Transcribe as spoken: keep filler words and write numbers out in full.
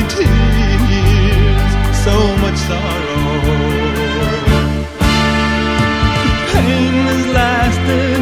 tears, so much sorrow. The pain has lasted